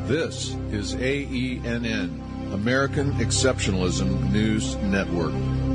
This is AENN, American Exceptionalism News Network.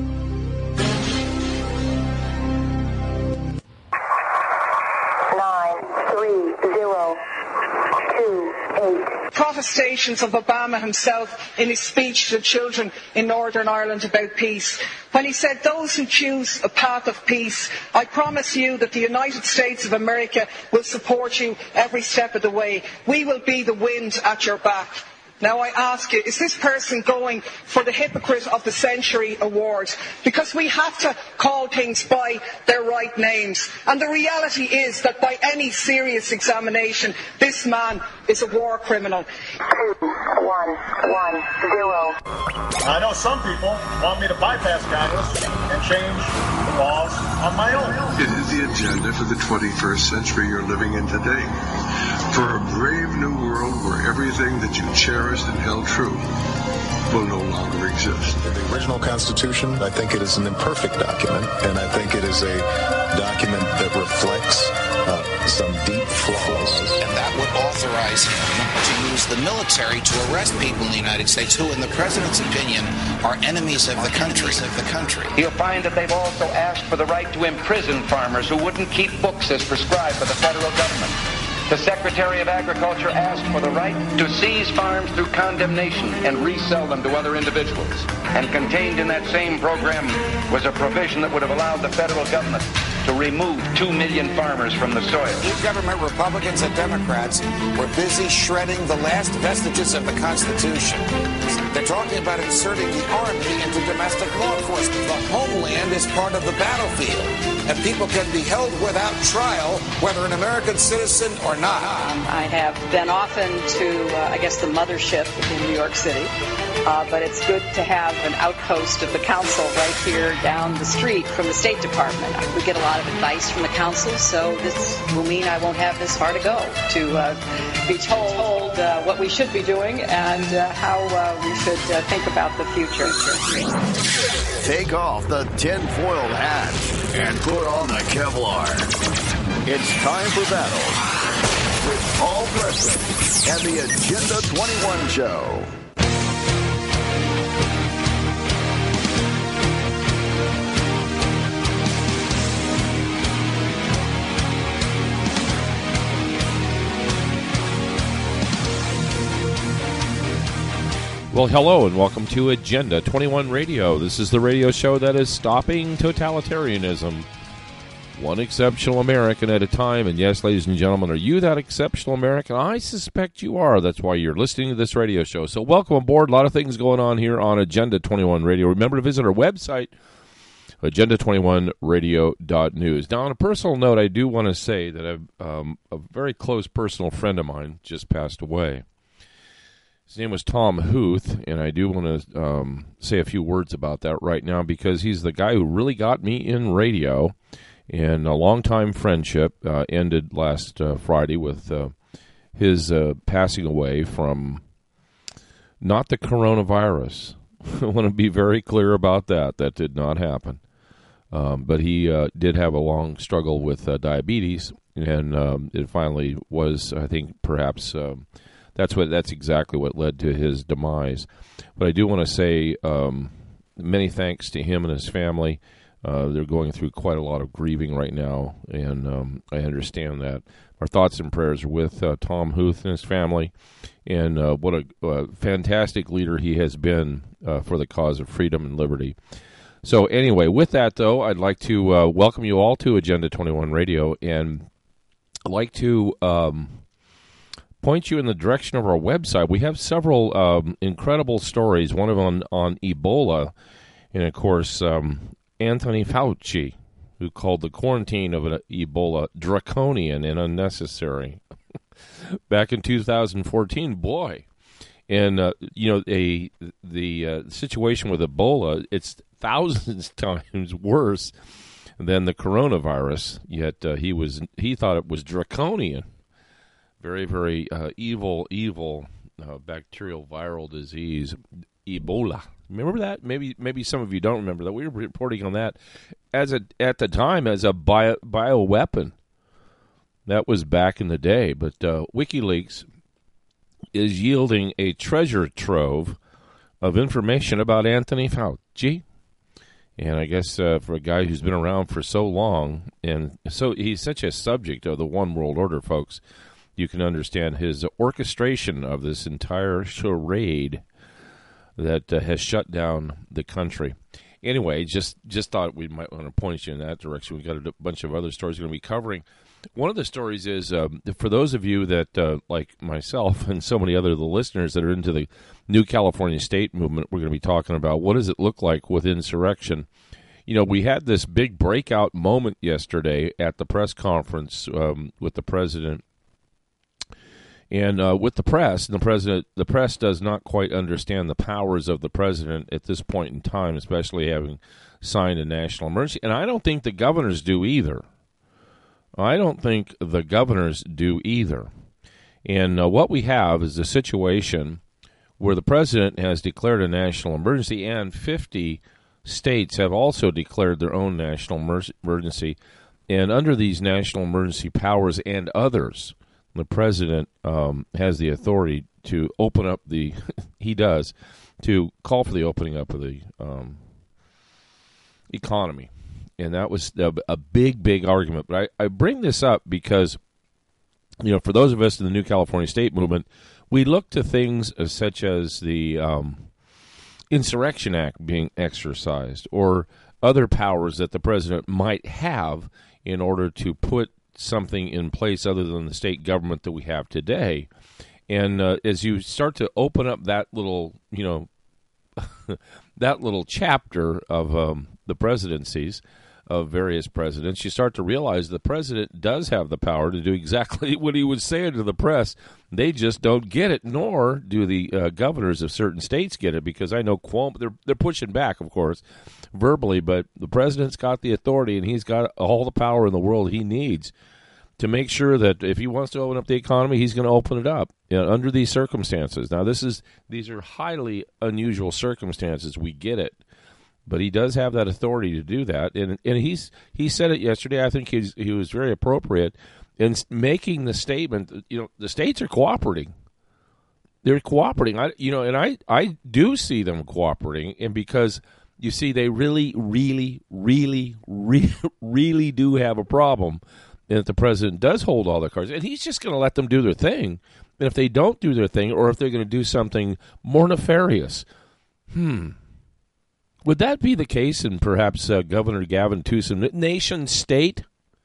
Protestations of Obama himself in his speech to children in Northern Ireland about peace, when he said, "Those who choose a path of peace, I promise you that the United States of America will support you every step of the way. We will be the wind at your back." Now I ask you, is this person going for the Hypocrite of the Century award? Because we have to call things by their right names. And the reality is that by any serious examination, this man is a war criminal. 2110. I know some people want me to bypass Congress and change the laws on my own. It is the agenda for the 21st century you're living in today. For a brave new world where everything that you cherished and held true will no longer exist. The original Constitution, I think it is an imperfect document, and I think it is a document that reflects some deep flaws. And that would authorize him to use the military to arrest people in the United States who, in the president's opinion, are enemies of the country. You'll find that they've also asked for the right to imprison farmers who wouldn't keep books as prescribed by the federal government. The Secretary of Agriculture asked for the right to seize farms through condemnation and resell them to other individuals. And contained in that same program was a provision that would have allowed the federal government to remove 2 million farmers from the soil. E-government Republicans and Democrats were busy shredding the last vestiges of the Constitution. They're talking about inserting the Army into domestic law enforcement. The homeland is part of the battlefield, and people can be held without trial, whether an American citizen or not. I have been often to, the mothership in New York City, but it's good to have an outpost of the council right here down the street from the State Department. We get a lot of advice from the council, so this will mean I won't have this far to go to be told what we should be doing and how we should think about the future. Take off the tinfoil hat and put on the Kevlar. It's time for battle with Paul Preston and the Agenda 21 Show. Well, hello and welcome to Agenda 21 Radio. This is the radio show that is stopping totalitarianism, one exceptional American at a time. And yes, ladies and gentlemen, are you that exceptional American? I suspect you are. That's why you're listening to this radio show. So welcome aboard. A lot of things going on here on Agenda 21 Radio. Remember to visit our website, agenda21radio.news. Now, on a personal note, I do want to say that a very close personal friend of mine just passed away. His name was Tom Huth, and I do want to say a few words about that right now because he's the guy who really got me in radio, and a long-time friendship ended last Friday with his passing away from not the coronavirus. I want to be very clear about that. That did not happen. But he did have a long struggle with diabetes, and it finally was, I think, perhaps... That's exactly what led to his demise. But I do want to say many thanks to him and his family. They're going through quite a lot of grieving right now, and I understand that. Our thoughts and prayers are with Tom Huth and his family, and what a fantastic leader he has been for the cause of freedom and liberty. So anyway, with that, though, I'd like to welcome you all to Agenda 21 Radio, and I'd like to... point you in the direction of our website. We have several incredible stories, one of them on Ebola, and of course, Anthony Fauci, who called the quarantine of Ebola draconian and unnecessary back in 2014. Boy. And, the situation with Ebola, it's thousands times worse than the coronavirus, yet he thought it was draconian. Very, very evil bacterial viral disease, Ebola. Remember that? Maybe some of you don't remember that. We were reporting on that at the time as a bioweapon. That was back in the day. But WikiLeaks is yielding a treasure trove of information about Anthony Fauci. And I guess for a guy who's been around for so long, and so he's such a subject of the one world order, folks, you can understand his orchestration of this entire charade that has shut down the country. Anyway, just thought we might want to point you in that direction. We've got a bunch of other stories we're going to be covering. One of the stories is, for those of you that, like myself and so many other of the listeners that are into the New California State Movement, we're going to be talking about what does it look like with insurrection. You know, we had this big breakout moment yesterday at the press conference with the president. And with the press, the press does not quite understand the powers of the president at this point in time, especially having signed a national emergency. And I don't think the governors do either. And what we have is a situation where the president has declared a national emergency, and 50 states have also declared their own national emergency. And under these national emergency powers and others, the president has the authority to open up to call for the opening up of the economy. And that was a big, big argument. But I bring this up because, you know, for those of us in the New California State Movement, we look to things such as the Insurrection Act being exercised or other powers that the president might have in order to put something in place other than the state government that we have today. And as you start to open up that little, you know, that little chapter of the presidencies of various presidents, you start to realize the president does have the power to do exactly what he was saying to the press. They just don't get it, nor do the governors of certain states get it, because I know Cuomo, they're pushing back, of course, verbally, but the president's got the authority, and he's got all the power in the world he needs to make sure that if he wants to open up the economy, he's going to open it up, you know, under these circumstances. Now, these are highly unusual circumstances. We get it. But he does have that authority to do that, and he said it yesterday. I think he was very appropriate in making the statement. You know, the states are cooperating. They're cooperating. I do see them cooperating, and because you see, they really, really, really, really, really do have a problem, and if the president does hold all their cards, and he's just going to let them do their thing, and if they don't do their thing, or if they're going to do something more nefarious, would that be the case in perhaps Governor Gavin Newsom? Nation state?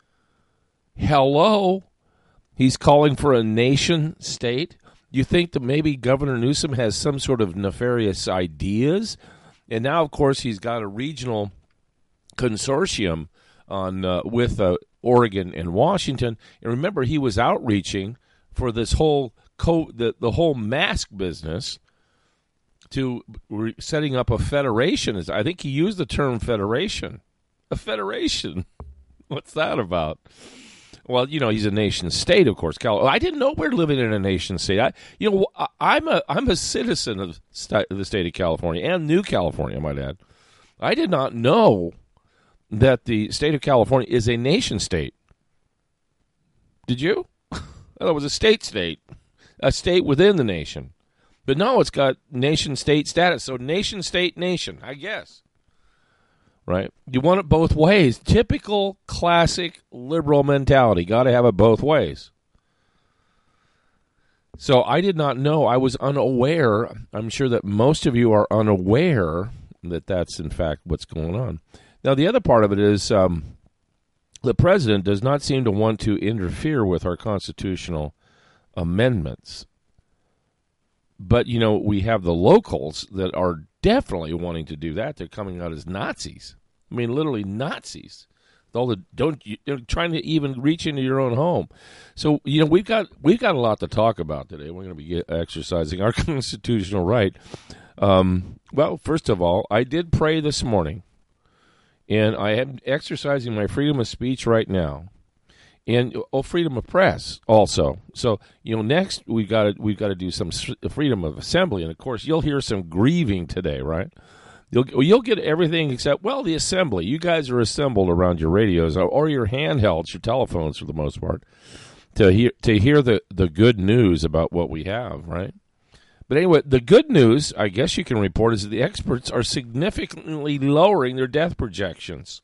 Hello? He's calling for a nation state? You think that maybe Governor Newsom has some sort of nefarious ideas? And now, of course, he's got a regional consortium on with Oregon and Washington. And remember, he was outreaching for this whole the whole mask business, to setting up a federation. I think he used the term federation. A federation. What's that about? Well, you know, he's a nation state, of course. I didn't know we're living in a nation state. I'm a citizen of the state of California and New California, I might add. I did not know that the state of California is a nation state. Did you? I thought it was a state, a state within the nation. But no, it's got nation-state status. So nation-state nation, I guess. Right? You want it both ways. Typical, classic liberal mentality. Got to have it both ways. So I did not know. I was unaware. I'm sure that most of you are unaware that that's, in fact, what's going on. Now, the other part of it is the president does not seem to want to interfere with our constitutional amendments. But, you know, we have the locals that are definitely wanting to do that. They're coming out as Nazis. I mean, literally Nazis. Trying to even reach into your own home. So, you know, we've got a lot to talk about today. We're going to be exercising our constitutional right. Well, first of all, I did pray this morning, and I am exercising my freedom of speech right now. And freedom of press also. So, you know, next we've got to do some freedom of assembly, and of course you'll hear some grieving today, right? You'll get everything except the assembly. You guys are assembled around your radios or your handhelds, your telephones for the most part. to hear the good news about what we have, right? But anyway, the good news, I guess you can report, is that the experts are significantly lowering their death projections.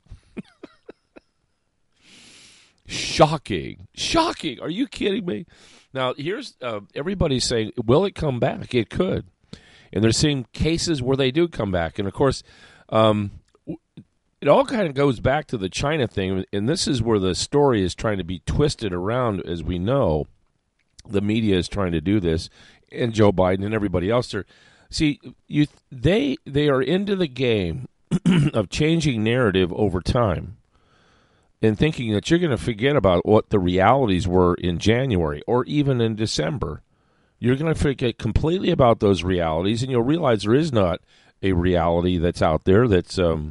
Shocking. Are you kidding me? Now, here's everybody's saying, will it come back? It could. And they're seeing cases where they do come back. And, of course, it all kind of goes back to the China thing. And this is where the story is trying to be twisted around, as we know. The media is trying to do this. And Joe Biden and everybody else are. See, they are into the game of changing narrative over time and thinking that you're going to forget about what the realities were in January or even in December. You're going to forget completely about those realities, and you'll realize there is not a reality that's out there that's, the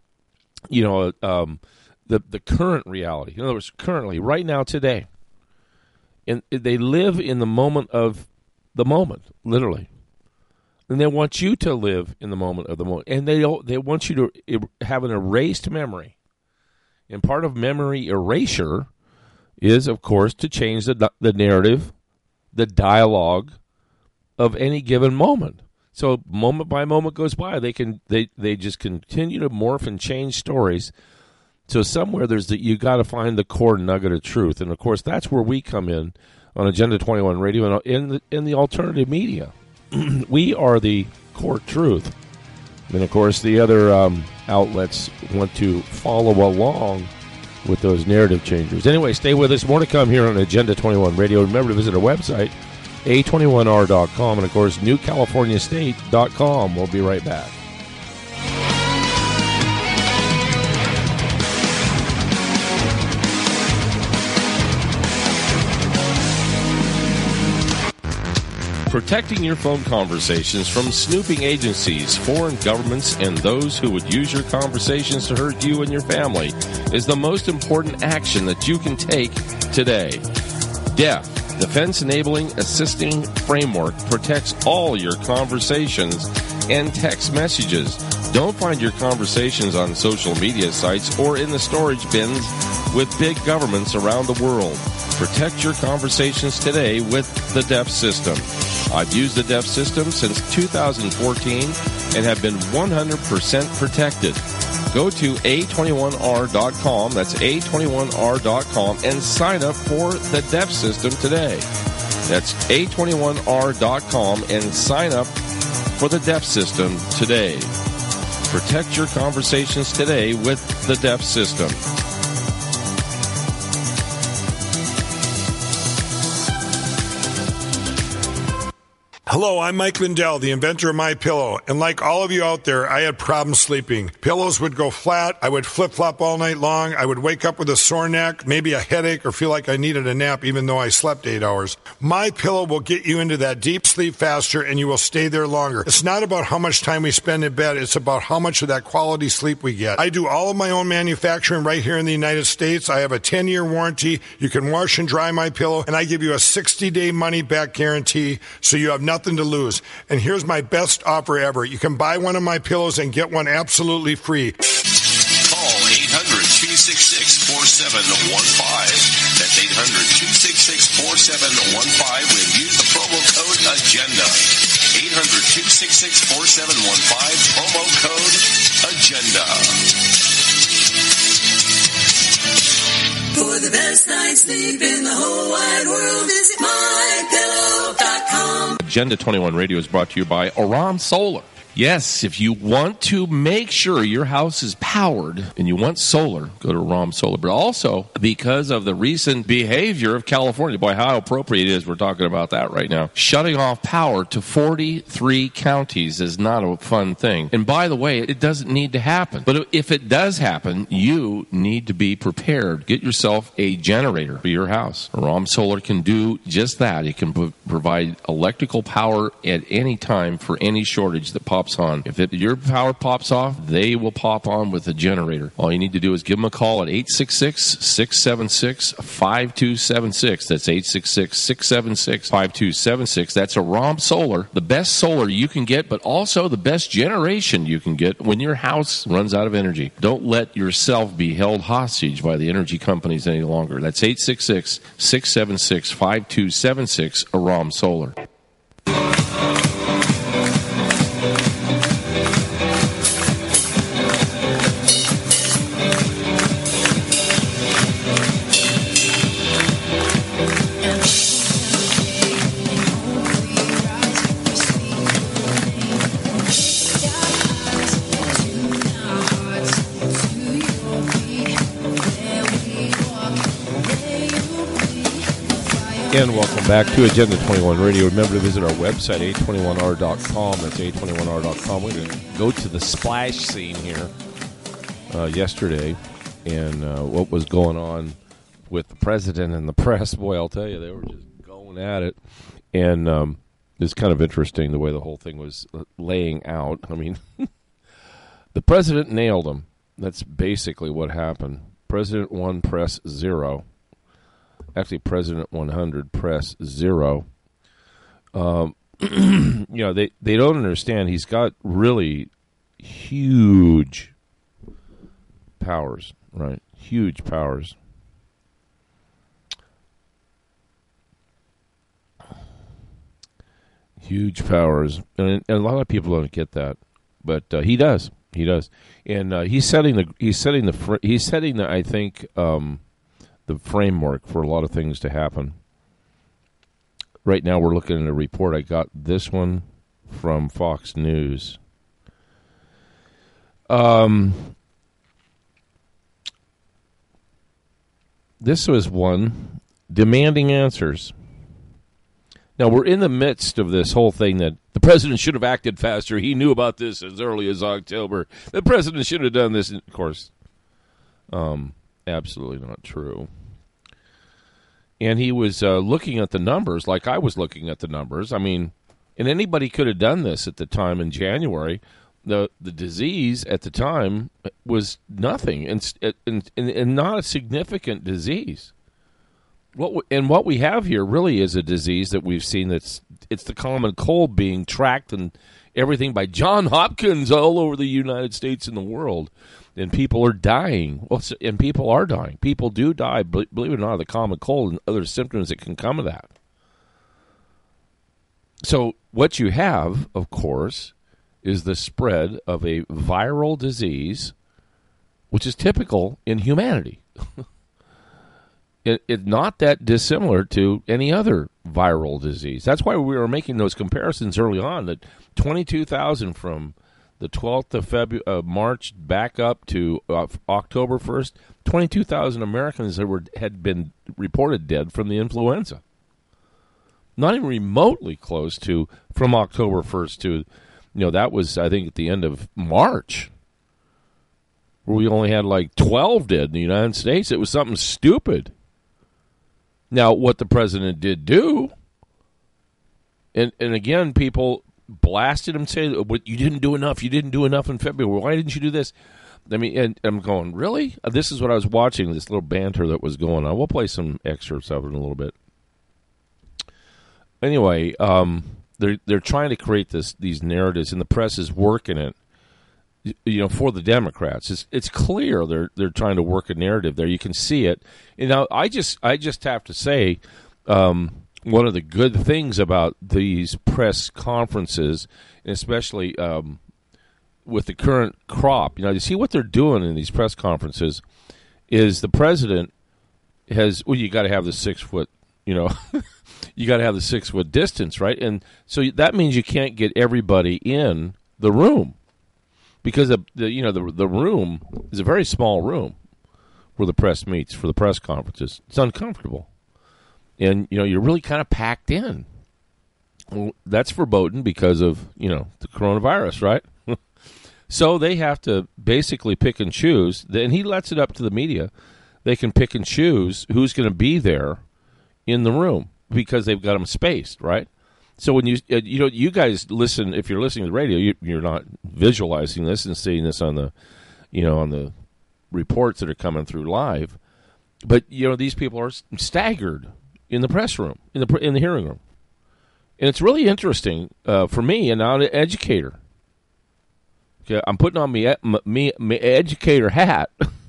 current reality. In other words, currently, right now, today. And they live in the moment of the moment, literally. And they want you to live in the moment of the moment. And they want you to have an erased memory. And part of memory erasure is, of course, to change the narrative, the dialogue of any given moment. So moment by moment goes by. They just continue to morph and change stories. So somewhere you got to find the core nugget of truth. And, of course, that's where we come in on Agenda 21 Radio and in the alternative media. We are the core truth. And, of course, the other outlets want to follow along with those narrative changers. Anyway, stay with us. More to come here on Agenda 21 Radio. Remember to visit our website, a21r.com, and, of course, newcaliforniastate.com. We'll be right back. Protecting your phone conversations from snooping agencies, foreign governments, and those who would use your conversations to hurt you and your family is the most important action that you can take today. DEF, Defense Enabling Assisting Framework, protects all your conversations and text messages. Don't find your conversations on social media sites or in the storage bins with big governments around the world. Protect your conversations today with the DEF system. I've used the DEF system since 2014 and have been 100% protected. Go to a21r.com, that's a21r.com, and sign up for the DEF system today. That's a21r.com and sign up for the DEF system today. Protect your conversations today with the DEF system. Hello, I'm Mike Lindell, the inventor of MyPillow, and like all of you out there, I had problems sleeping. Pillows would go flat, I would flip-flop all night long, I would wake up with a sore neck, maybe a headache, or feel like I needed a nap even though I slept 8 hours. MyPillow will get you into that deep sleep faster, and you will stay there longer. It's not about how much time we spend in bed, it's about how much of that quality sleep we get. I do all of my own manufacturing right here in the United States. I have a 10-year warranty. You can wash and dry MyPillow, and I give you a 60-day money-back guarantee, so you have nothing to lose. And here's my best offer ever. You can buy one of my pillows and get one absolutely free. Call 800-266-4715. That's 800-266-4715 and use the promo code AGENDA. 800-266-4715, promo code AGENDA. For the best night's sleep in the whole wide world, visit MyPillow.com. Agenda 21 Radio is brought to you by Aram Solar. Yes, if you want to make sure your house is powered and you want solar, go to Aram Solar. But also, because of the recent behavior of California, boy, how appropriate it is we're talking about that right now. Shutting off power to 43 counties is not a fun thing. And by the way, it doesn't need to happen. But if it does happen, you need to be prepared. Get yourself a generator for your house. Aram Solar can do just that. It can provide electrical power at any time for any shortage that pops on. If your power pops off, they will pop on with a generator. All you need to do is give them a call at 866-676-5276. That's 866-676-5276. That's Aram Solar, the best solar you can get, but also the best generation you can get when your house runs out of energy. Don't let yourself be held hostage by the energy companies any longer. That's 866-676-5276, Aram Solar. And welcome back to Agenda 21 Radio. Remember to visit our website, a21r.com. That's a21r.com. We're going to go to the splash scene here yesterday and what was going on with the president and the press. Boy, I'll tell you, they were just going at it. And it's kind of interesting the way the whole thing was laying out. I mean, the president nailed him. That's basically what happened. President 1, press 0. Actually, President 100, press 0. You know, they don't understand. He's got really huge powers, right? Huge powers. Huge powers. And a lot of people don't get that, but he does. He does. And he's setting the I think the framework for a lot of things to happen. Right now we're looking at a report. I got this one from Fox News. This was one demanding answers. Now, we're in the midst of this whole thing that the president should have acted faster. He knew about this as early as October. The president should have done this. And of course, absolutely not true. And he was looking at the numbers like I was looking at the numbers. I mean, and anybody could have done this at the time in January. The disease at the time was nothing and not a significant disease. What we have here really is a disease that we've seen it's the common cold being tracked and everything by John Hopkins all over the United States and the world. And people are dying. And people are dying. People do die, believe it or not, of the common cold and other symptoms that can come of that. So what you have, of course, is the spread of a viral disease, which is typical in humanity. It's not that dissimilar to any other viral disease. That's why we were making those comparisons early on, that 22,000 from the 12th of March back up to October 1st, 22,000 Americans that had been reported dead from the influenza. Not even remotely close to from October 1st to, that was, I think, at the end of March, where we only had like 12 dead in the United States. It was something stupid. Now, what the president did do, and again, people blasted him, saying, you didn't do enough. You didn't do enough in February. Why didn't you do this? I mean, and I'm going, really? This is what I was watching, this little banter that was going on. We'll play some excerpts of it in a little bit. Anyway, they're trying to create these narratives, and the press is working it. For the Democrats, it's clear they're trying to work a narrative there. You can see it. I just have to say, one of the good things about these press conferences, and especially with the current crop, you see what they're doing in these press conferences, is the president has. Well, you got to have the 6 foot. You got to have the 6 foot distance, right? And so that means you can't get everybody in the room. Because the room is a very small room where the press meets for the press conferences. It's uncomfortable, and you're really kind of packed in. Well, that's verboten because of the coronavirus, right? So they have to basically pick and choose. And he lets it up to the media. They can pick and choose who's going to be there in the room. because they've got them spaced, right? So when you guys listen, if you're listening to the radio, you're not visualizing this and seeing this on the, on the reports that are coming through live. But these people are staggered in the press room, in the hearing room, and it's really interesting for me, and I'm an educator. Okay, I'm putting on my educator hat.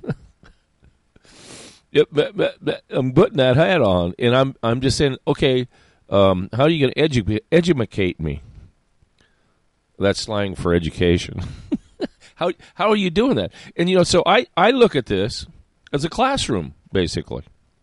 I'm putting that hat on, and I'm just saying, okay, how are you going to educate me? That's slang for education. How are you doing that? And so I look at this as a classroom, basically.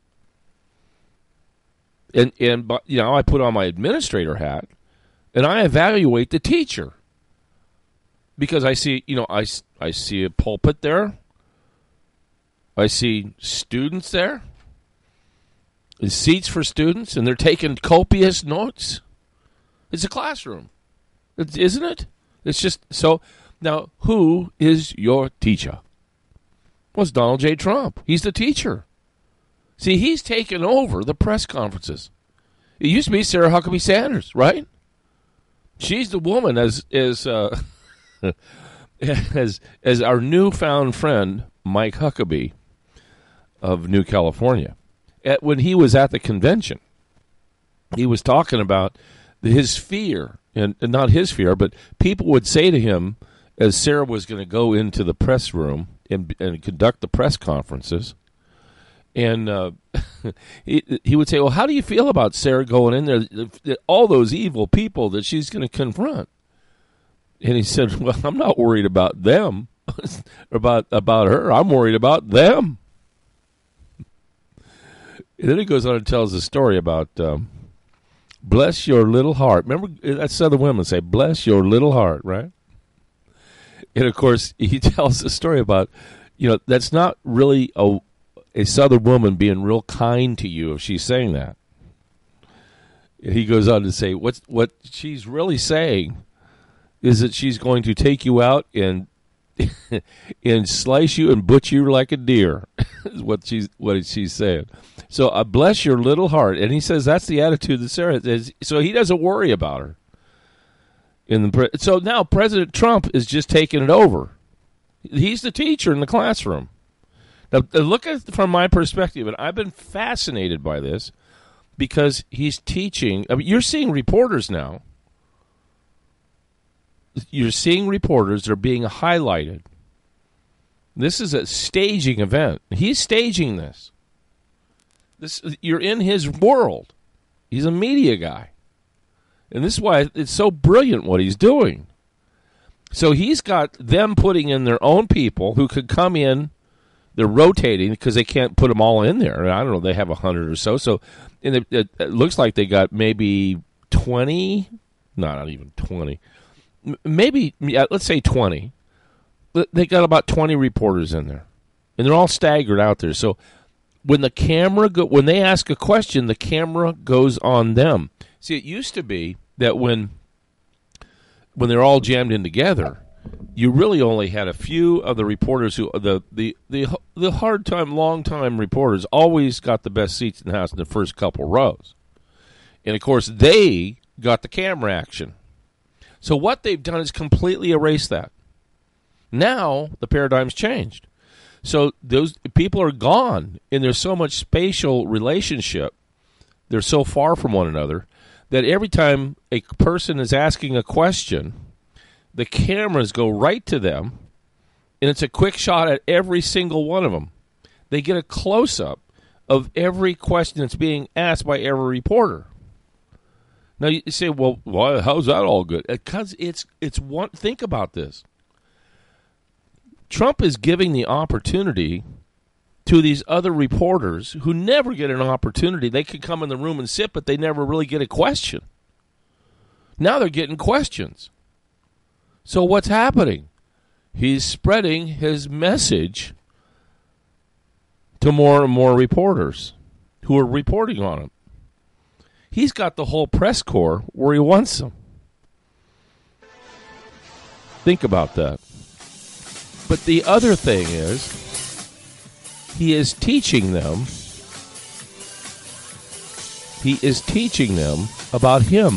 And I put on my administrator hat, and I evaluate the teacher. Because I see, I see a pulpit there. I see students there. There's seats for students, and they're taking copious notes. It's a classroom, isn't it? It's just so. Now, who is your teacher? Well, it's Donald J. Trump. He's the teacher. See, he's taken over the press conferences. It used to be Sarah Huckabee Sanders, right? She's the woman as our newfound friend, Mike Huckabee of New California. When he was at the convention, he was talking about his fear, and not his fear, but people would say to him, as Sarah was going to go into the press room and conduct the press conferences, and he would say, well, how do you feel about Sarah going in there, all those evil people that she's going to confront? And he said, well, I'm not worried about them, about her. I'm worried about them. And then he goes on and tells the story about bless your little heart. Remember, that's Southern women say, bless your little heart, right? And, of course, he tells the story about, that's not really a Southern woman being real kind to you if she's saying that. And he goes on to say, what she's really saying is that she's going to take you out and slice you and butcher you like a deer, is what she's saying. So bless your little heart. And he says that's the attitude that Sarah has. So he doesn't worry about her. So now President Trump is just taking it over. He's the teacher in the classroom. Now, look at it from my perspective, and I've been fascinated by this because he's teaching. I mean, you're seeing reporters now. You're seeing reporters that are being highlighted. This is a staging event. He's staging this. You're in his world. He's a media guy. And this is why it's so brilliant what he's doing. So he's got them putting in their own people who could come in. They're rotating because they can't put them all in there. I don't know. They have 100 or so. So it looks like they got maybe 20. No, not even 20. Maybe, let's say 20. They got about 20 reporters in there. And they're all staggered out there. So when when they ask a question, the camera goes on them. See, it used to be that when they're all jammed in together, you really only had a few of the reporters who the hard time, long time reporters always got the best seats in the house in the first couple rows, and of course they got the camera action. So what they've done is completely erase that. Now the paradigm's changed. So those people are gone, and there's so much spatial relationship. They're so far from one another that every time a person is asking a question, the cameras go right to them, and it's a quick shot at every single one of them. They get a close-up of every question that's being asked by every reporter. Now, you say, well, how's that all good? Because it's one. Think about this. Trump is giving the opportunity to these other reporters who never get an opportunity. They could come in the room and sit, but they never really get a question. Now they're getting questions. So what's happening? He's spreading his message to more and more reporters who are reporting on him. He's got the whole press corps where he wants them. Think about that. But the other thing is, he is teaching them He is teaching them about him.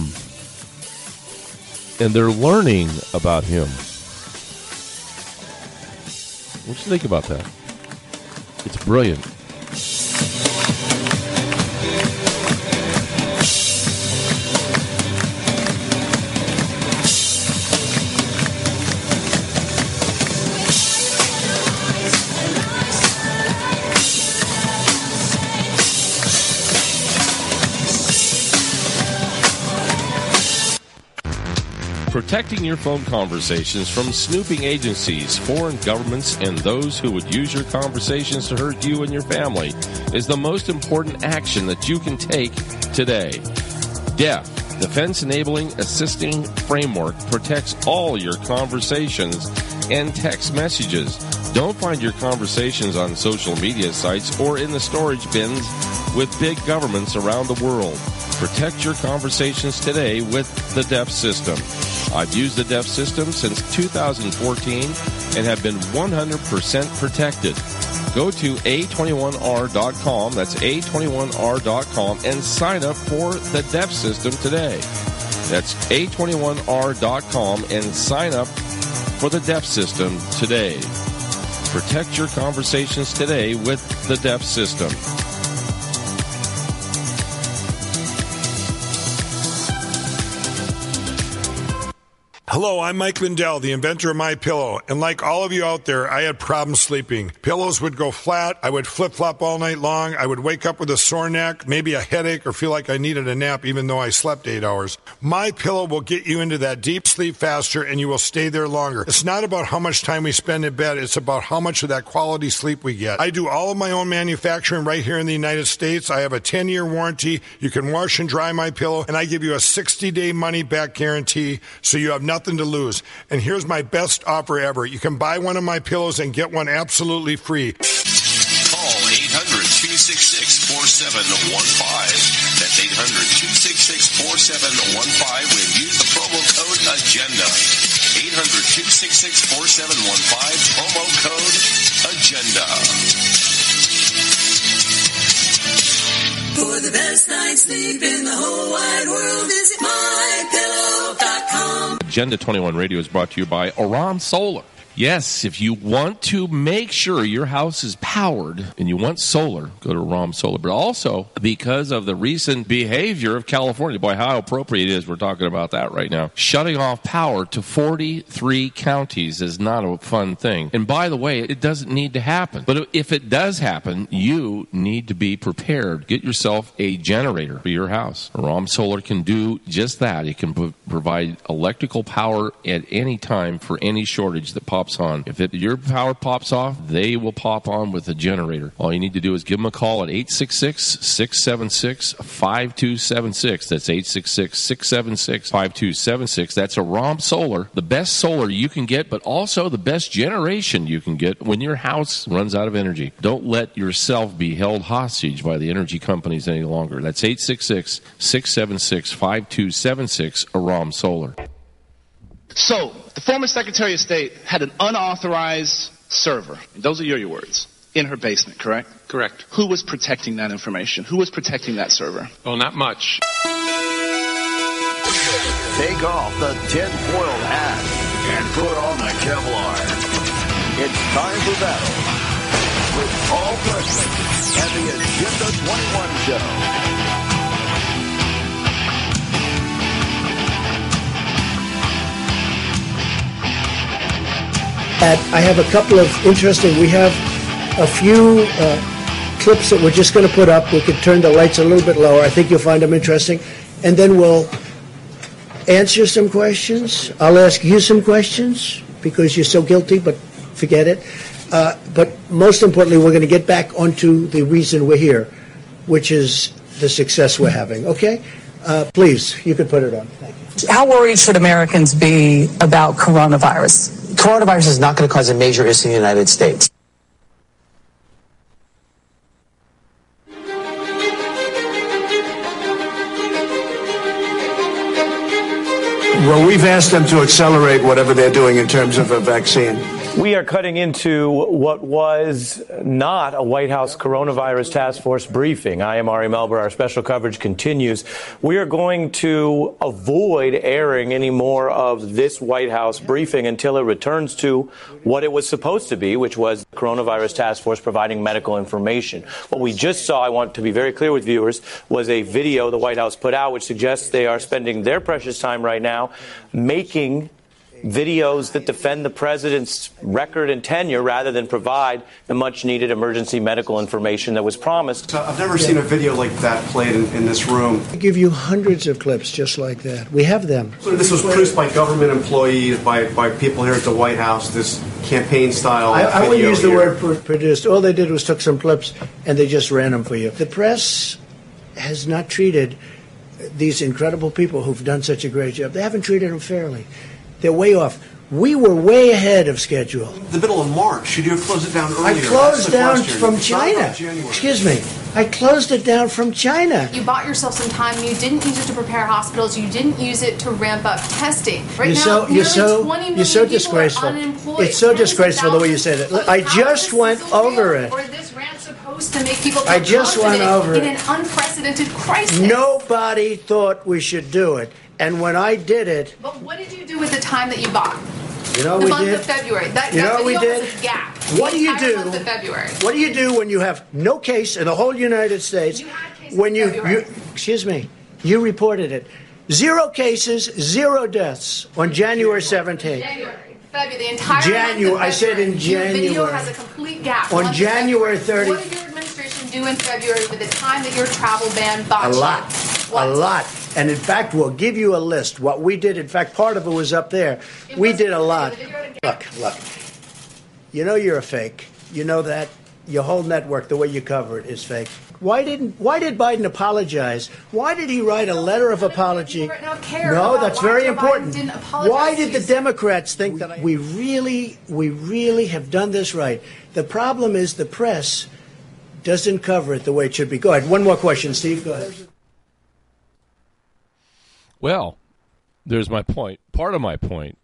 And they're learning about him. What do you think about that? It's brilliant. Protecting your phone conversations from snooping agencies, foreign governments, and those who would use your conversations to hurt you and your family is the most important action that you can take today. DEF, Defense Enabling Assisting Framework, protects all your conversations and text messages. Don't find your conversations on social media sites or in the storage bins with big governments around the world. Protect your conversations today with the DEF system. I've used the DEF system since 2014 and have been 100% protected. Go to A21R.com, that's A21R.com, and sign up for the DEF system today. That's A21R.com and sign up for the DEF system today. Protect your conversations today with the DEF system. Hello, I'm Mike Lindell, the inventor of MyPillow, and like all of you out there, I had problems sleeping. Pillows would go flat, I would flip-flop all night long, I would wake up with a sore neck, maybe a headache, or feel like I needed a nap even though I slept 8 hours. MyPillow will get you into that deep sleep faster, and you will stay there longer. It's not about how much time we spend in bed, it's about how much of that quality sleep we get. I do all of my own manufacturing right here in the United States. I have a 10-year warranty. You can wash and dry MyPillow, and I give you a 60-day money-back guarantee, so you have nothing to lose. And here's my best offer ever. You can buy one of my pillows and get one absolutely free. Call 800-266-4715. That's 800-266-4715 when use the promo code AGENDA. 800-266-4715, promo code AGENDA. For the best night's sleep in the whole wide world, visit MyPillow.com. Agenda 21 Radio is brought to you by Aram Solar. Yes, if you want to make sure your house is powered and you want solar, go to Aram Solar. But also, because of the recent behavior of California, boy, how appropriate it is we're talking about that right now. Shutting off power to 43 counties is not a fun thing. And by the way, it doesn't need to happen. But if it does happen, you need to be prepared. Get yourself a generator for your house. Aram Solar can do just that. It can provide electrical power at any time for any shortage that pops on. If your power pops off, they will pop on with a generator. All you need to do is give them a call at 866-676-5276. That's 866-676-5276. That's Aram Solar, the best solar you can get, but also the best generation you can get when your house runs out of energy. Don't let yourself be held hostage by the energy companies any longer. That's 866-676-5276, Aram Solar. So, the former Secretary of State had an unauthorized server, and those are your words, in her basement, correct? Correct. Who was protecting that information? Who was protecting that server? Well, not much. Take off the tinfoil hat and put on the Kevlar. It's time for battle with Paul Preston and the Agenda 21 Show. I have a couple of interesting, we have a few clips that we're just going to put up. We could turn the lights a little bit lower. I think you'll find them interesting. And then we'll answer some questions. I'll ask you some questions because you're so guilty, but forget it. But most importantly, we're going to get back onto the reason we're here, which is the success we're having. Okay? Please, you could put it on. Thank you. How worried should Americans be about coronavirus? Coronavirus is not going to cause a major issue in the United States. Well, we've asked them to accelerate whatever they're doing in terms of a vaccine. We are cutting into what was not a White House coronavirus task force briefing. I am Ari Melber. Our special coverage continues. We are going to avoid airing any more of this White House briefing until it returns to what it was supposed to be, which was the coronavirus task force providing medical information. What we just saw, I want to be very clear with viewers, was a video the White House put out which suggests they are spending their precious time right now making videos that defend the president's record and tenure rather than provide the much-needed emergency medical information that was promised. I've never seen a video like that played in this room. I give you hundreds of clips just like that. We have them. So this was produced by government employees, by people here at the White House, this campaign-style I video wouldn't use the here. word produced. All they did was took some clips and they just ran them for you. The press has not treated these incredible people who've done such a great job. They haven't treated them fairly. They're way off. We were way ahead of schedule. The middle of March. Should you have closed it down earlier? I closed down from It's not China. about January. Excuse me. I closed it down from China. You bought yourself some time. You didn't use it to prepare hospitals. You didn't use it to ramp up testing. Right now, nearly 20 million people are disgraceful. unemployed. It's so disgraceful the way you said it. I just went over it. Or this rant supposed to make people feel I just went over in it. an unprecedented crisis. Nobody thought we should do it. And when I did it, But what did you do with the time that you bought? you know The we month did? of February. That You know what we video did? was a gap. What do The you entire do? month of February. What do you do when you have no case in the whole United States? When you excuse me, you reported it. 0 cases, 0 deaths on January 17th. February, the entire January. month of I said in February. Your video January. has a complete gap. On Month of January February. 30th. What did your administration do in February with the time that your travel ban A botched? lot. A lot. And in fact, we'll give you a list. What we did, in fact, part of it was up there. We did a lot. Look. You know you're a fake. You know that. Your whole network, the way you cover it, is fake. Why did Biden apologize? Why did he write a letter of apology? No, that's very important. Why did the Democrats think that we really have done this right? The problem is the press doesn't cover it the way it should be. Go ahead. One more question, Steve. Go ahead. Well, there's my point. Part of my point.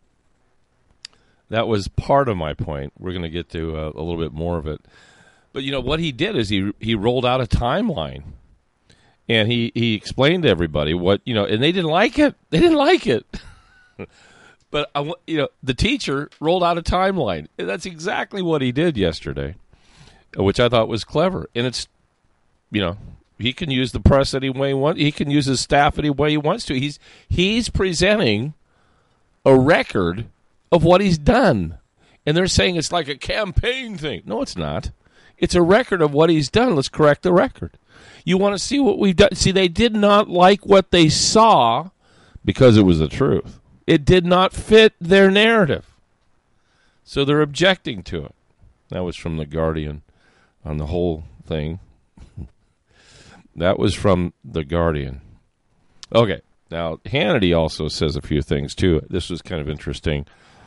That was part of my point. We're going to get to a little bit more of it. But, you know, what he did is he rolled out a timeline. And he explained to everybody what, you know, and they didn't like it. They didn't like it. But, you know, the teacher rolled out a timeline. And that's exactly what he did yesterday, which I thought was clever. And it's, you know, he can use the press any way he wants. He can use his staff any way he wants to. He's presenting a record of what he's done. And they're saying it's like a campaign thing. No, it's not. It's a record of what he's done. Let's correct the record. You want to see what we've done? See, they did not like what they saw because it was the truth. It did not fit their narrative. So they're objecting to it. That was from The Guardian on the whole thing. That was from The Guardian. Okay. Now, Hannity also says a few things, too. This was kind of interesting.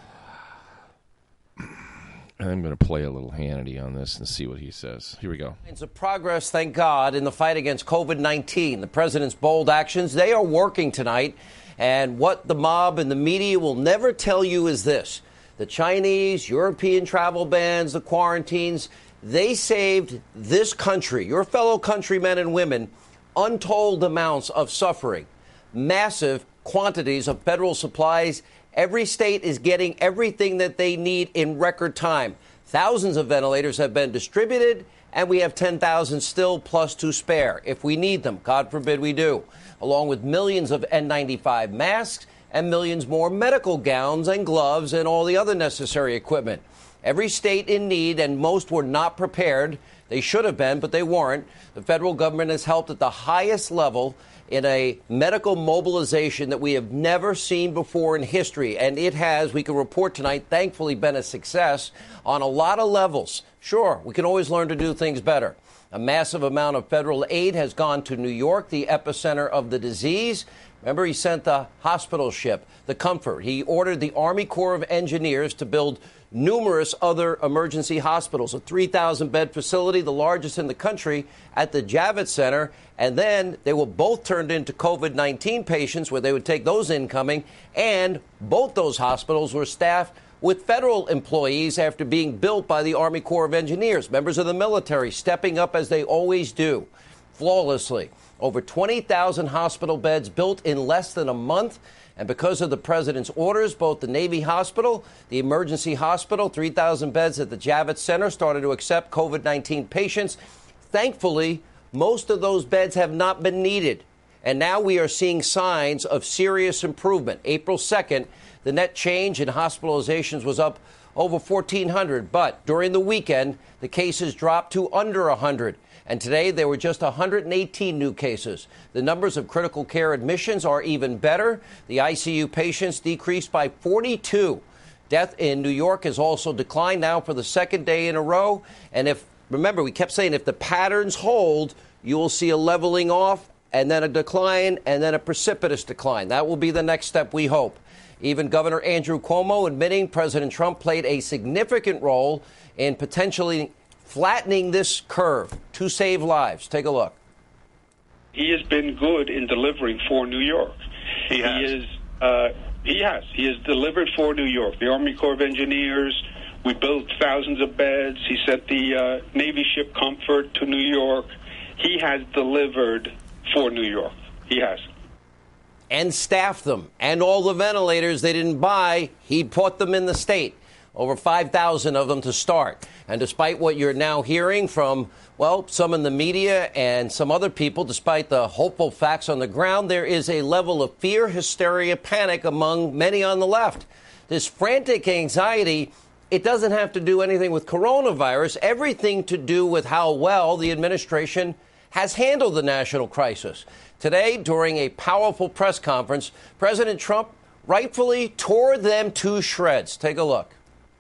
I'm going to play a little Hannity on this and see what he says. Here we go. Signs of progress, thank God, in the fight against COVID-19. The president's bold actions, they are working tonight. And what the mob and the media will never tell you is this. The Chinese, European travel bans, the quarantines, they saved this country, your fellow countrymen and women, untold amounts of suffering, massive quantities of federal supplies. Every state is getting everything that they need in record time. Thousands of ventilators have been distributed, and we have 10,000 still plus to spare if we need them. God forbid we do. Along with millions of N95 masks and millions more medical gowns and gloves and all the other necessary equipment. Every state in need, and most were not prepared. They should have been, but they weren't. The federal government has helped at the highest level in a medical mobilization that we have never seen before in history. And it has, we can report tonight, thankfully been a success on a lot of levels. Sure, we can always learn to do things better. A massive amount of federal aid has gone to New York, the epicenter of the disease. Remember, he sent the hospital ship, the Comfort. He ordered the Army Corps of Engineers to build numerous other emergency hospitals, a 3,000-bed facility, the largest in the country, at the Javits Center. And then they were both turned into COVID-19 patients where they would take those incoming. And both those hospitals were staffed with federal employees after being built by the Army Corps of Engineers, members of the military stepping up as they always do, flawlessly. Over 20,000 hospital beds built in less than a month. And because of the president's orders, both the Navy Hospital, the Emergency Hospital, 3,000 beds at the Javits Center started to accept COVID-19 patients. Thankfully, most of those beds have not been needed. And now we are seeing signs of serious improvement. April 2nd, the net change in hospitalizations was up over 1,400. But during the weekend, the cases dropped to under 100. And today, there were just 118 new cases. The numbers of critical care admissions are even better. The ICU patients decreased by 42. Death in New York has also declined now for the second day in a row. And remember, we kept saying if the patterns hold, you will see a leveling off and then a decline and then a precipitous decline. That will be the next step, we hope. Even Governor Andrew Cuomo admitting President Trump played a significant role in potentially flattening this curve to save lives. Take a look. He has been good in delivering for New York. He has delivered for New York. The Army Corps of Engineers, we built thousands of beds. He sent the Navy ship Comfort to New York. He has delivered for New York. He has. And staffed them. And all the ventilators they didn't buy, he put them in the state. Over 5,000 of them to start. And despite what you're now hearing from, well, some in the media and some other people, despite the hopeful facts on the ground, there is a level of fear, hysteria, panic among many on the left. This frantic anxiety, it doesn't have to do anything with coronavirus, everything to do with how well the administration has handled the national crisis. Today, during a powerful press conference, President Trump rightfully tore them to shreds. Take a look.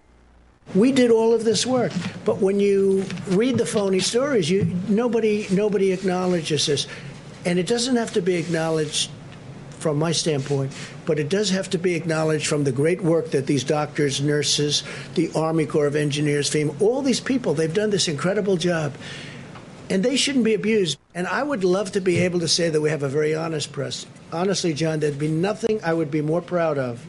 We did all of this work, but when you read the phony stories, nobody acknowledges this. And it doesn't have to be acknowledged from my standpoint, but it does have to be acknowledged from the great work that these doctors, nurses, the Army Corps of Engineers, FEMA, all these people, they've done this incredible job. And they shouldn't be abused. And I would love to be able to say that we have a very honest press. Honestly, John, there'd be nothing I would be more proud of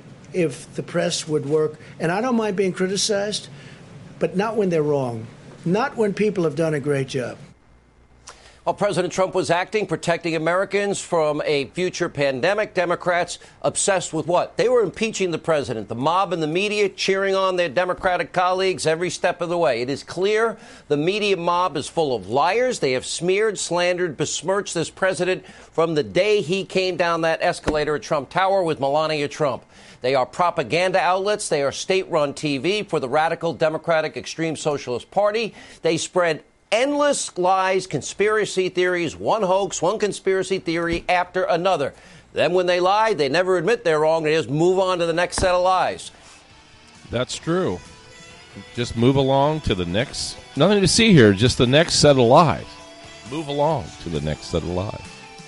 if the press would work. And I don't mind being criticized, but not when they're wrong. Not when people have done a great job. While President Trump was acting, protecting Americans from a future pandemic, Democrats obsessed with what? They were impeaching the president. The mob and the media cheering on their Democratic colleagues every step of the way. It is clear the media mob is full of liars. They have smeared, slandered, besmirched this president from the day he came down that escalator at Trump Tower with Melania Trump. They are propaganda outlets. They are state-run TV for the radical Democratic Extreme Socialist Party. They spread endless lies, conspiracy theories, one hoax, one conspiracy theory after another. Then when they lie, they never admit they're wrong. They just move on to the next set of lies. That's true. Just move along to the next. Nothing to see here, just the next set of lies. Move along to the next set of lies.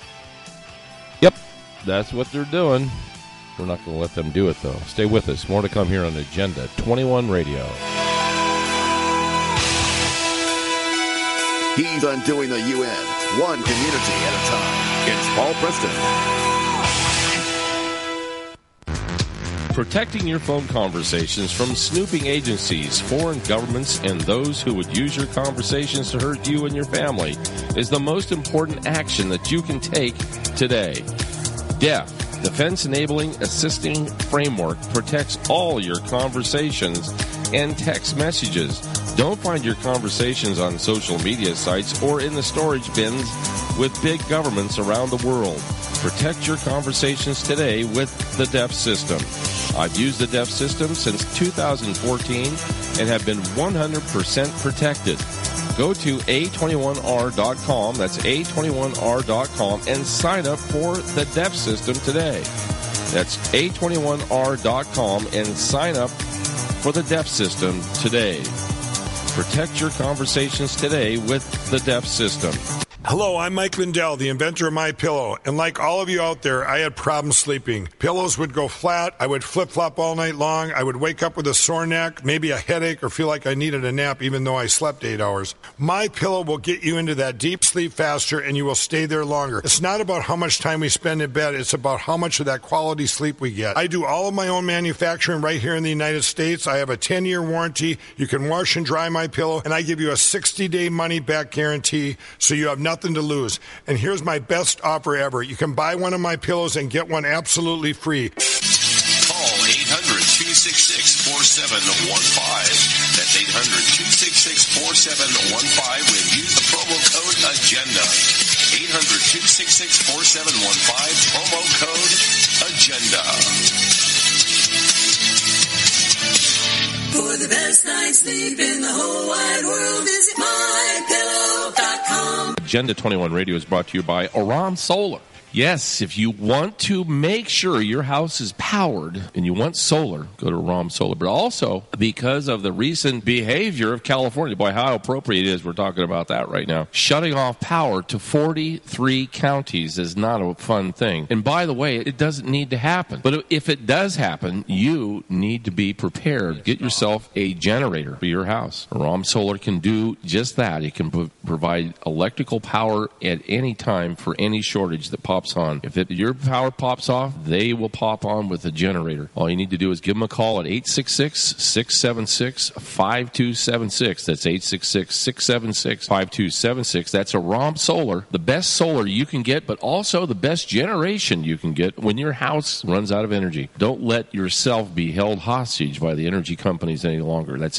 Yep, that's what they're doing. We're not going to let them do it, though. Stay with us. More to come here on Agenda 21 Radio. He's undoing the UN, one community at a time. It's Paul Preston. Protecting your phone conversations from snooping agencies, foreign governments, and those who would use your conversations to hurt you and your family is the most important action that you can take today. DEF, Defense Enabling Assisting Framework, protects all your conversations and text messages. Don't find your conversations on social media sites or in the storage bins with big governments around the world. Protect your conversations today with the DEF system. I've used the DEF system since 2014 and have been 100% protected. Go to A21R.com, that's A21R.com, and sign up for the DEF system today. That's A21R.com and sign up for the DEF system today. Protect your conversations today with the DEF system. Hello, I'm Mike Lindell, the inventor of MyPillow, and like all of you out there, I had problems sleeping. Pillows would go flat, I would flip-flop all night long, I would wake up with a sore neck, maybe a headache, or feel like I needed a nap even though I slept 8 hours. MyPillow will get you into that deep sleep faster, and you will stay there longer. It's not about how much time we spend in bed, it's about how much of that quality sleep we get. I do all of my own manufacturing right here in the United States. I have a 10-year warranty. You can wash and dry MyPillow, and I give you a 60-day money-back guarantee, so you have nothing to lose. And here's my best offer ever. You can buy one of my pillows and get one absolutely free. Call 800-266-4715. That's 800-266-4715 when use the promo code AGENDA. 800-266-4715, promo code AGENDA. For the best night's sleep in the whole wide world, visit MyPillow.com. Agenda 21 Radio is brought to you by Aram Solar. Yes, if you want to make sure your house is powered and you want solar, go to Aram Solar. But also, because of the recent behavior of California, boy, how appropriate it is, we're talking about that right now. Shutting off power to 43 counties is not a fun thing. And by the way, it doesn't need to happen. But if it does happen, you need to be prepared. Get yourself a generator for your house. Aram Solar can do just that. It can provide electrical power at any time for any shortage that pops on. If your power pops off, they will pop on with a generator. All you need to do is give them a call at 866-676-5276. That's 866-676-5276. That's Aram Solar, the best solar you can get, but also the best generation you can get when your house runs out of energy. Don't let yourself be held hostage by the energy companies any longer. That's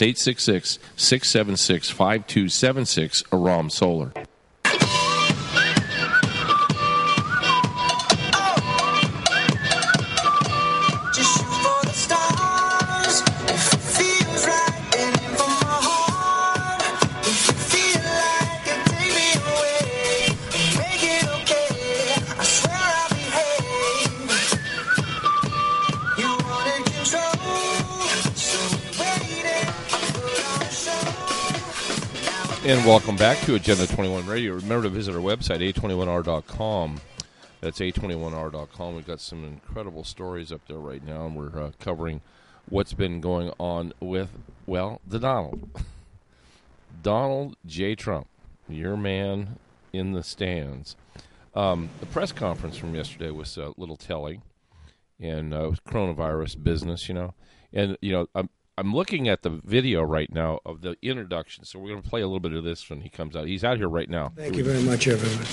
866-676-5276, Aram Solar. And welcome back to Agenda 21 Radio. Remember to visit our website, a21r.com. That's a21r.com. We've got some incredible stories up there right now, and we're covering what's been going on with, well, the Donald. Donald J. Trump, your man in the stands. The press conference from yesterday was a little telling, and coronavirus business, you know. And, you know, I'm looking at the video right now of the introduction, so we're going to play a little bit of this when he comes out. He's out here right now. Thank you very much, everyone.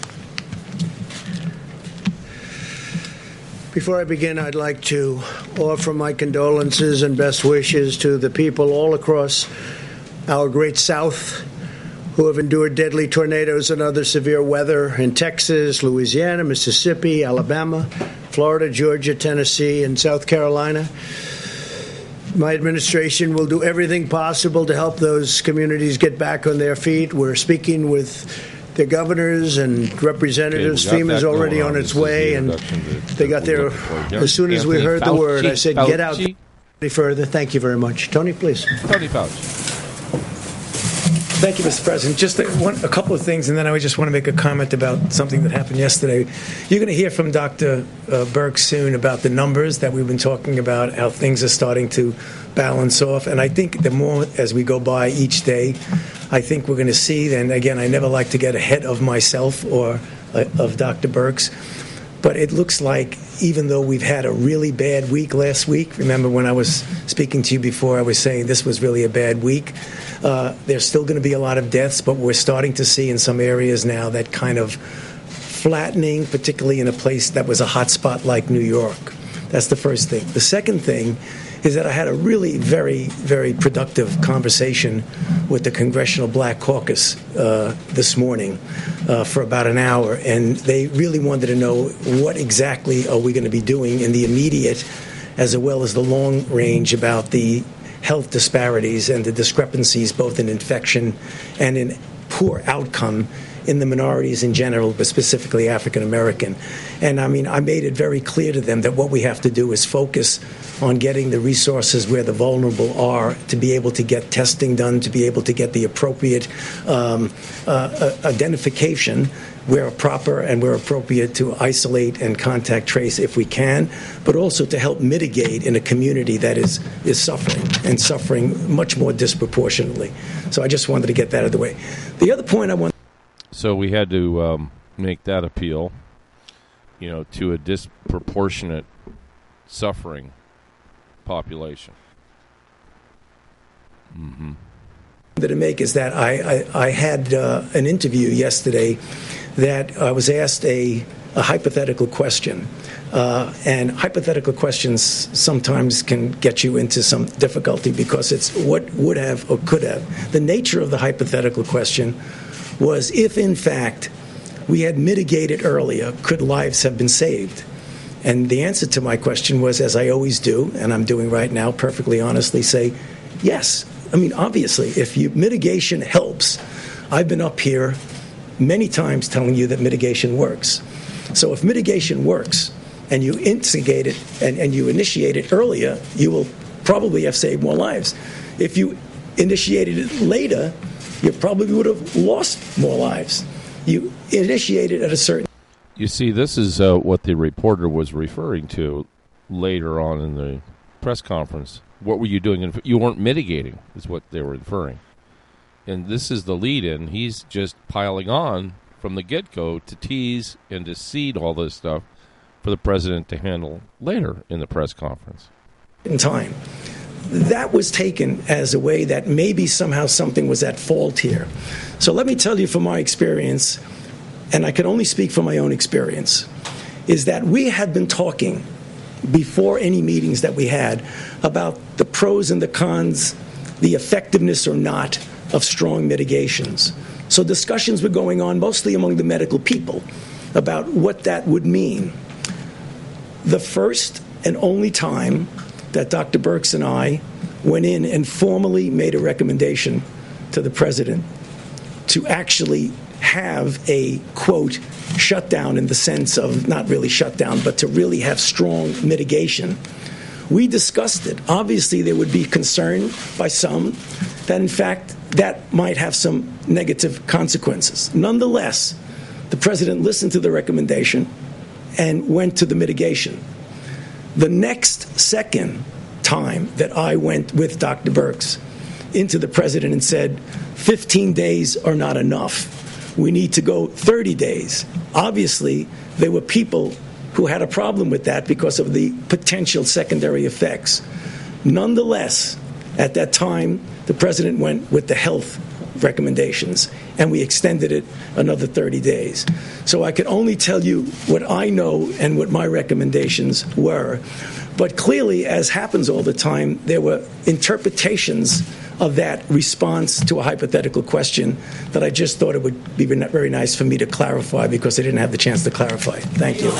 Before I begin, I'd like to offer my condolences and best wishes to the people all across our great South who have endured deadly tornadoes and other severe weather in Texas, Louisiana, Mississippi, Alabama, Florida, Georgia, Tennessee, and South Carolina. My administration will do everything possible to help those communities get back on their feet. We're speaking with the governors and representatives. FEMA's already on its way, and they got there as soon as we heard the word. I said, get out any further. Thank you very much. Tony, please. Tony Fauci. Thank you, Mr. President. Just a couple of things, and then I just want to make a comment about something that happened yesterday. You're going to hear from Dr. Birx soon about the numbers that we've been talking about, how things are starting to balance off. And I think the more as we go by each day, I think we're going to see, and again, I never like to get ahead of myself or of Dr. Birx, but it looks like even though we've had a really bad week last week, remember when I was speaking to you before, I was saying this was really a bad week. There's still going to be a lot of deaths, but we're starting to see in some areas now that kind of flattening, particularly in a place that was a hot spot like New York. That's the first thing. The second thing is that I had a really very, very productive conversation with the Congressional Black Caucus this morning for about an hour, and they really wanted to know what exactly are we going to be doing in the immediate as well as the long range about the health disparities and the discrepancies both in infection and in poor outcome in the minorities in general, but specifically African American. And I mean, I made it very clear to them that what we have to do is focus on getting the resources where the vulnerable are, to be able to get testing done, to be able to get the appropriate identification where proper and where appropriate, to isolate and contact trace if we can, but also to help mitigate in a community that is suffering, and suffering much more disproportionately. So I just wanted to get that out of the way. The other point I want... So we had to make that appeal, to a disproportionate suffering population. Mm-hmm. To make is that I had an interview yesterday that I was asked a hypothetical question. And hypothetical questions sometimes can get you into some difficulty because it's what would have or could have. The nature of the hypothetical question was, if in fact we had mitigated earlier, could lives have been saved? And the answer to my question was, as I always do, and I'm doing right now, perfectly honestly, say yes. I mean, obviously, if mitigation helps, I've been up here many times telling you that mitigation works. So if mitigation works and you instigate it and you initiate it earlier, you will probably have saved more lives. If you initiated it later, you probably would have lost more lives. You initiated at a certain... You see, this is what the reporter was referring to later on in the press conference. What were you doing? You weren't mitigating, is what they were inferring. And this is the lead-in. He's just piling on from the get-go to tease and to seed all this stuff for the president to handle later in the press conference. In time. That was taken as a way that maybe somehow something was at fault here. So let me tell you from my experience, and I can only speak from my own experience, is that we had been talking before any meetings that we had about the pros and the cons, the effectiveness or not of strong mitigations. So discussions were going on mostly among the medical people about what that would mean. The first and only time that Dr. Birx and I went in and formally made a recommendation to the president to actually have a, quote, shutdown in the sense of not really shutdown, but to really have strong mitigation. We discussed it. Obviously, there would be concern by some that, in fact, that might have some negative consequences. Nonetheless, the president listened to the recommendation and went to the mitigation. The next second time that I went with Dr. Birx into the president and said, 15 days are not enough. We need to go 30 days. Obviously, there were people who had a problem with that because of the potential secondary effects. Nonetheless, at that time, the president went with the health recommendations, and we extended it another 30 days. So I can only tell you what I know and what my recommendations were. But clearly, as happens all the time, there were interpretations of that response to a hypothetical question that I just thought it would be very nice for me to clarify because I didn't have the chance to clarify. Thank you.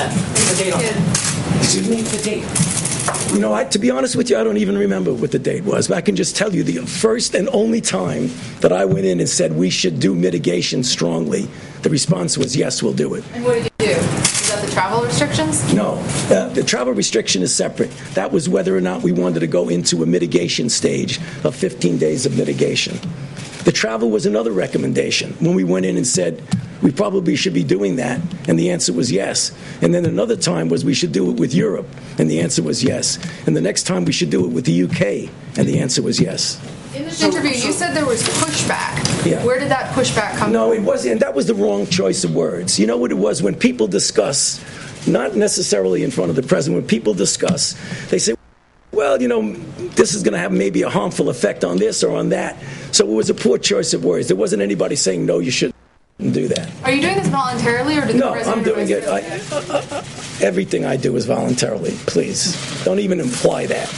Excuse me? The date. You know, to be honest with you, I don't even remember what the date was. But I can just tell you the first and only time that I went in and said we should do mitigation strongly, the response was, yes, we'll do it. And what did you do? Is that the travel restrictions? No. The travel restriction is separate. That was whether or not we wanted to go into a mitigation stage of 15 days of mitigation. The travel was another recommendation when we went in and said we probably should be doing that, and the answer was yes. And then another time was we should do it with Europe, and the answer was yes. And the next time we should do it with the UK, and the answer was yes. In this interview, you said there was pushback. Yeah. Where did that pushback come from? No, it wasn't. And that was the wrong choice of words. You know what it was? When people discuss, not necessarily in front of the president, when people discuss, they say, well, you know, this is going to have maybe a harmful effect on this or on that. So it was a poor choice of words. There wasn't anybody saying, no, you shouldn't do that. Are you doing this voluntarily, or did the president... No, I'm doing it. Everything I do is voluntarily. Please, don't even imply that.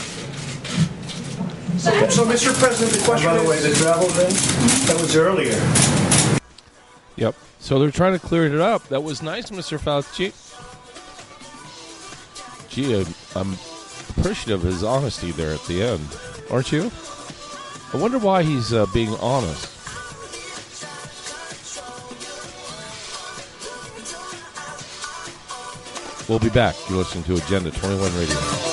So, Mr. President, the question by the way, the travel thing, that was earlier. Yep. So they're trying to clear it up. That was nice, Mr. Fauci. Gee, I'm appreciative of his honesty there at the end. Aren't you? I wonder why he's being honest. We'll be back. You're listening to Agenda 21 Radio.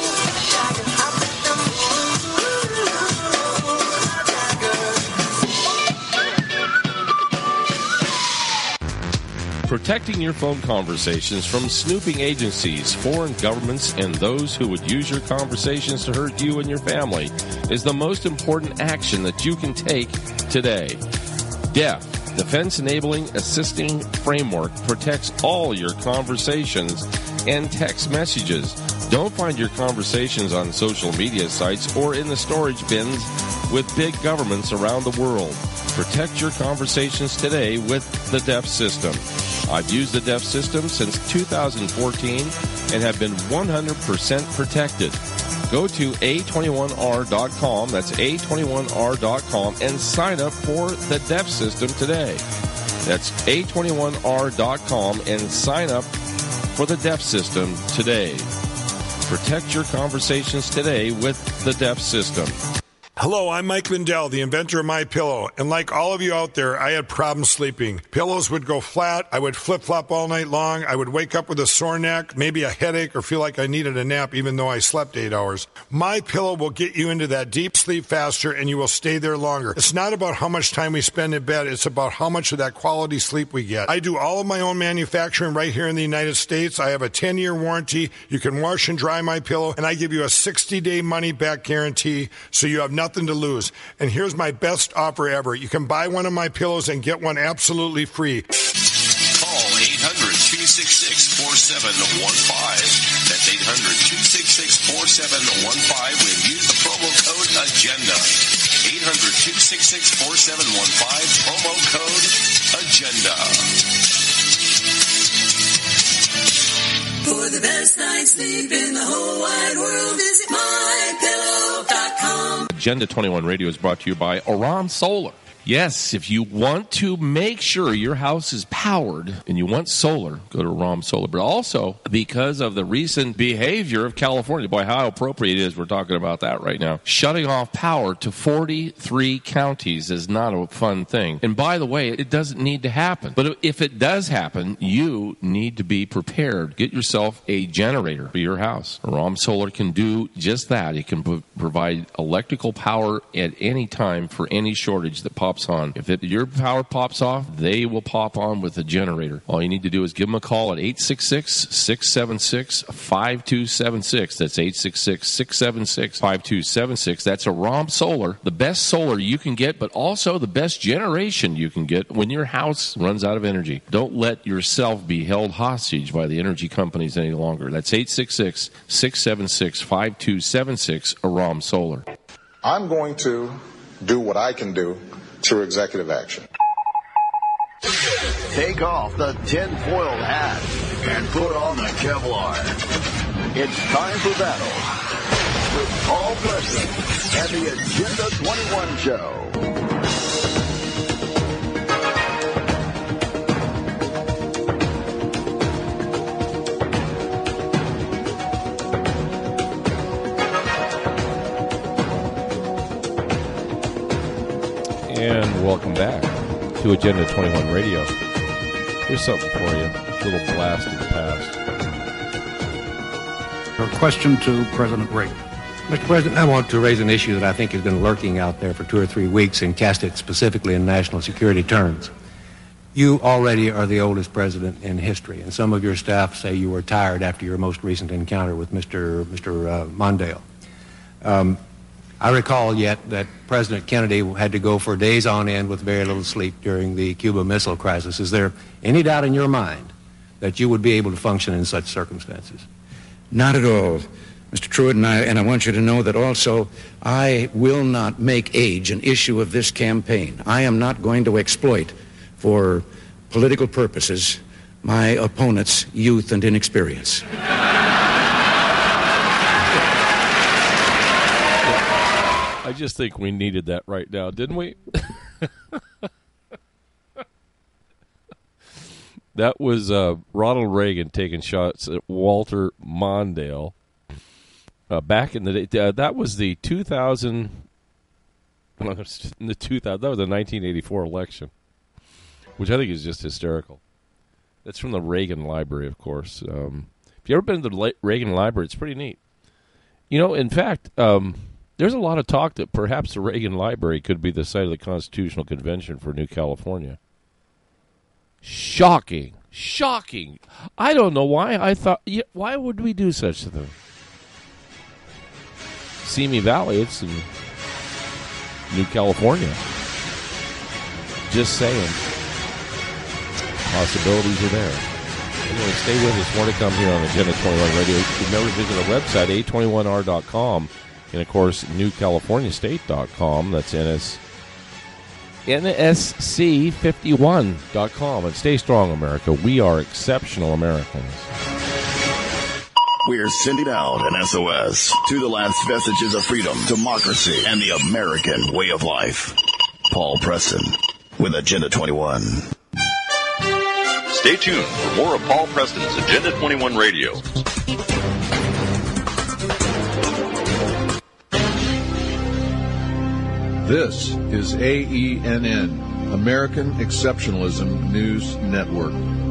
Protecting your phone conversations from snooping agencies, foreign governments, and those who would use your conversations to hurt you and your family is the most important action that you can take today. DEF, Defense Enabling Assisting Framework, protects all your conversations and text messages. Don't find your conversations on social media sites or in the storage bins with big governments around the world. Protect your conversations today with the DEF system. I've used the DEF system since 2014 and have been 100% protected. Go to A21R.com, that's A21R.com, and sign up for the DEF system today. That's A21R.com and sign up for the DEF system today. Protect your conversations today with the DEF system. Hello, I'm Mike Lindell, the inventor of MyPillow, and like all of you out there, I had problems sleeping. Pillows would go flat, I would flip-flop all night long, I would wake up with a sore neck, maybe a headache, or feel like I needed a nap even though I slept 8 hours. MyPillow will get you into that deep sleep faster, and you will stay there longer. It's not about how much time we spend in bed, it's about how much of that quality sleep we get. I do all of my own manufacturing right here in the United States. I have a 10-year warranty. You can wash and dry my pillow, and I give you a 60-day money-back guarantee, so you have nothing to lose. And here's my best offer ever. You can buy one of my pillows and get one absolutely free. Call 800-266-4715. That's 800-266-4715 when you use the promo code AGENDA. 800-266-4715, promo code AGENDA. For the best night's sleep in the whole wide world, visit mypillow.com. Agenda 21 Radio is brought to you by Aram Solar. Yes, if you want to make sure your house is powered and you want solar, go to Aram Solar. But also, because of the recent behavior of California, boy, how appropriate it is, we're talking about that right now. Shutting off power to 43 counties is not a fun thing. And by the way, it doesn't need to happen. But if it does happen, you need to be prepared. Get yourself a generator for your house. Aram Solar can do just that. It can provide electrical power at any time for any shortage that pops on. If your power pops off, they will pop on with a generator. All you need to do is give them a call at 866-676-5276. That's 866-676-5276. That's Aram Solar, the best solar you can get, but also the best generation you can get when your house runs out of energy. Don't let yourself be held hostage by the energy companies any longer. That's 866-676-5276, Aram Solar. I'm going to do what I can do through executive action. Take off the tinfoil hat and put on the Kevlar. It's time for battle with Paul Preston and the Agenda 21 Show. And welcome back to Agenda 21 Radio. Here's something for you. A little blast of the past. A question to President Reagan. Mr. President, I want to raise an issue that I think has been lurking out there for 2 or 3 weeks and cast it specifically in national security terms. You already are the oldest president in history, and some of your staff say you were tired after your most recent encounter with Mr. Mondale. I recall yet that President Kennedy had to go for days on end with very little sleep during the Cuba Missile Crisis. Is there any doubt in your mind that you would be able to function in such circumstances? Not at all, Mr. Truitt, and I want you to know that also I will not make age an issue of this campaign. I am not going to exploit for political purposes my opponent's youth and inexperience. I just think we needed that right now, didn't we? That was Ronald Reagan taking shots at Walter Mondale back in the day. That was the 2000. That was the 1984 election, which I think is just hysterical. That's from the Reagan Library, of course. If you ever been to the Reagan Library, it's pretty neat. You know, in fact, there's a lot of talk that perhaps the Reagan Library could be the site of the Constitutional Convention for New California. Shocking. Shocking. I don't know why I thought, why would we do such a thing? Simi Valley, it's in New California. Just saying. Possibilities are there. Anyway, stay with us. More to come here on Agenda 21 Radio. Remember to visit our website, a21r.com, and, of course, newcaliforniastate.com. That's NSC51.com. And stay strong, America. We are exceptional Americans. We're sending out an SOS to the last vestiges of freedom, democracy, and the American way of life. Paul Preston with Agenda 21. Stay tuned for more of Paul Preston's Agenda 21 Radio. This is AENN, American Exceptionalism News Network.